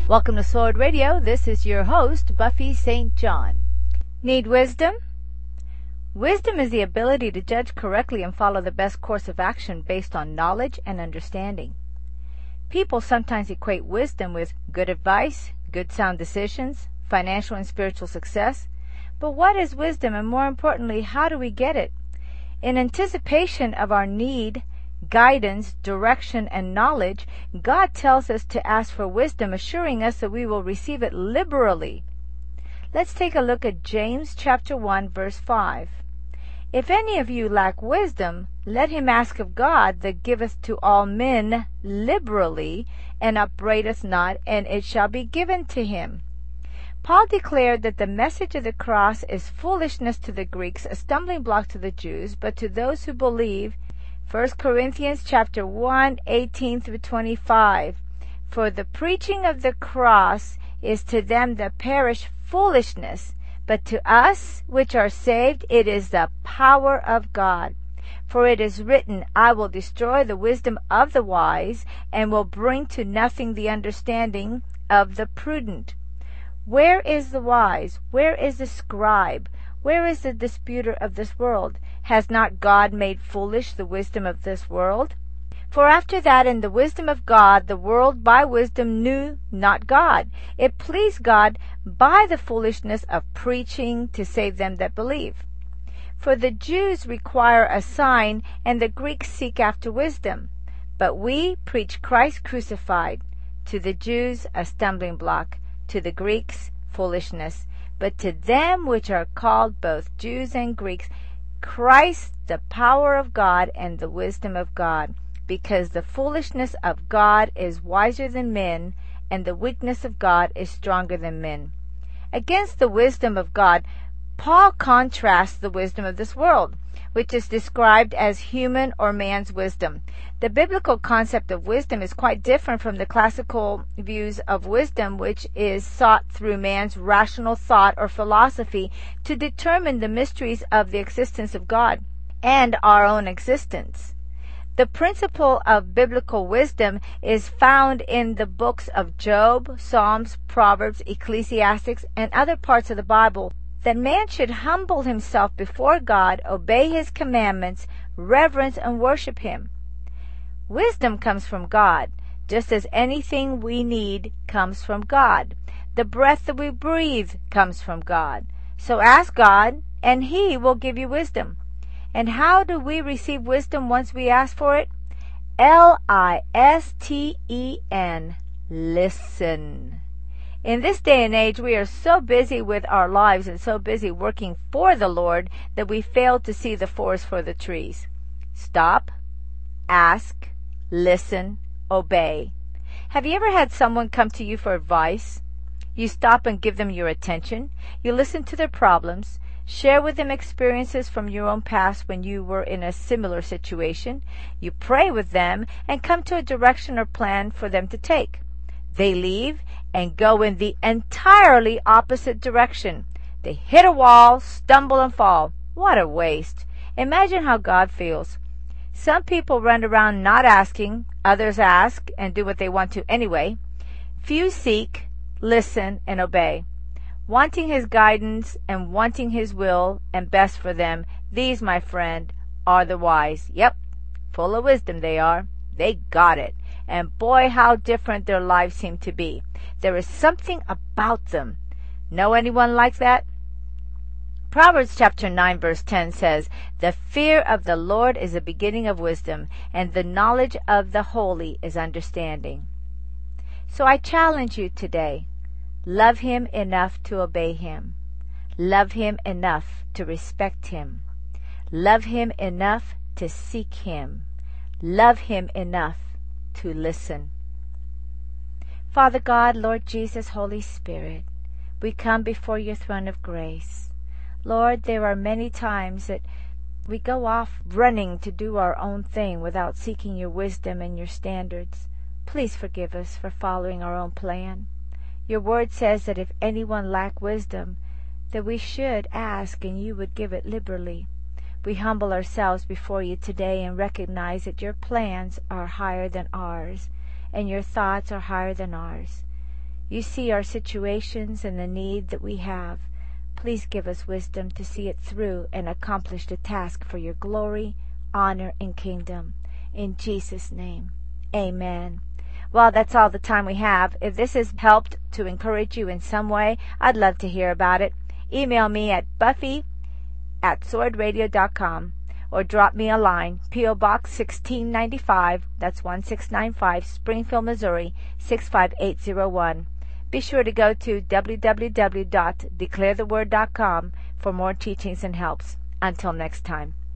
Welcome to Sword Radio. This is your host, Buffy St. John. Need wisdom? Wisdom is the ability to judge correctly and follow the best course of action based on knowledge and understanding. People sometimes equate wisdom with good advice, good sound decisions, financial and spiritual success. But what is wisdom, and more importantly, how do we get it? In anticipation of our need, guidance, direction, and knowledge, God tells us to ask for wisdom, assuring us that we will receive it liberally. Let's take a look at James chapter 1, verse 5. If any of you lack wisdom, let him ask of God, that giveth to all men liberally, and upbraideth not, and it shall be given to him. Paul declared that the message of the cross is foolishness to the Greeks, a stumbling block to the Jews, but to those who believe, 1 Corinthians chapter 1, 18 through 25. For the preaching of the cross is to them that perish foolishness, but to us which are saved it is the power of God. For it is written, I will destroy the wisdom of the wise, and will bring to nothing the understanding of the prudent. Where is the wise? Where is the scribe? Where is the disputer of this world? Has not God made foolish the wisdom of this world? For after that in the wisdom of God, the world by wisdom knew not God. It pleased God by the foolishness of preaching to save them that believe. For the Jews require a sign, and the Greeks seek after wisdom. But we preach Christ crucified, to the Jews a stumbling block, to the Greeks foolishness. But to them which are called, both Jews and Greeks, Christ the power of God and the wisdom of God, because the foolishness of God is wiser than men, and the weakness of God is stronger than men. Against the wisdom of God, Paul contrasts the wisdom of this world, which is described as human or man's wisdom. The biblical concept of wisdom is quite different from the classical views of wisdom, which is sought through man's rational thought or philosophy to determine the mysteries of the existence of God and our own existence. The principle of biblical wisdom is found in the books of Job, Psalms, Proverbs, Ecclesiastes, and other parts of the Bible, that man should humble himself before God, obey his commandments, reverence and worship him. Wisdom comes from God, just as anything we need comes from God. The breath that we breathe comes from God. So ask God, and he will give you wisdom. And how do we receive wisdom once we ask for it? Listen. Listen. In this day and age, we are so busy with our lives and so busy working for the Lord that we fail to see the forest for the trees. Stop, ask, listen, obey. Have you ever had someone come to you for advice? You stop and give them your attention. You listen to their problems. Share with them experiences from your own past when you were in a similar situation. You pray with them and come to a direction or plan for them to take. They leave and go in the entirely opposite direction. They hit a wall, stumble, and fall. What a waste. Imagine how God feels. Some people run around not asking, others ask and do what they want to anyway. Few seek, listen, and obey. Wanting his guidance and wanting his will and best for them, these, my friend, are the wise. Yep, full of wisdom they are. They got it. And boy, how different their lives seem to be. There is something about them. Know anyone like that? Proverbs chapter 9 verse 10 says, The fear of the Lord is the beginning of wisdom, and the knowledge of the holy is understanding. So I challenge you today. Love him enough to obey him. Love him enough to respect him. Love him enough to seek him. Love him enough to listen. Father God, Lord Jesus, Holy Spirit, we come before your throne of grace. Lord, there are many times that we go off running to do our own thing without seeking your wisdom and your standards. Please forgive us for following our own plan. Your word says that if anyone lack wisdom, that we should ask and you would give it liberally. We humble ourselves before you today and recognize that your plans are higher than ours, and your thoughts are higher than ours. You see our situations and the need that we have. Please give us wisdom to see it through and accomplish the task for your glory, honor, and kingdom. In Jesus' name, amen. Well, that's all the time we have. If this has helped to encourage you in some way, I'd love to hear about it. Email me at buffy@swordradio.com or drop me a line, P.O. Box 1695, that's 1695, Springfield, Missouri, 65801. Be sure to go to www.declaretheword.com for more teachings and helps. Until next time.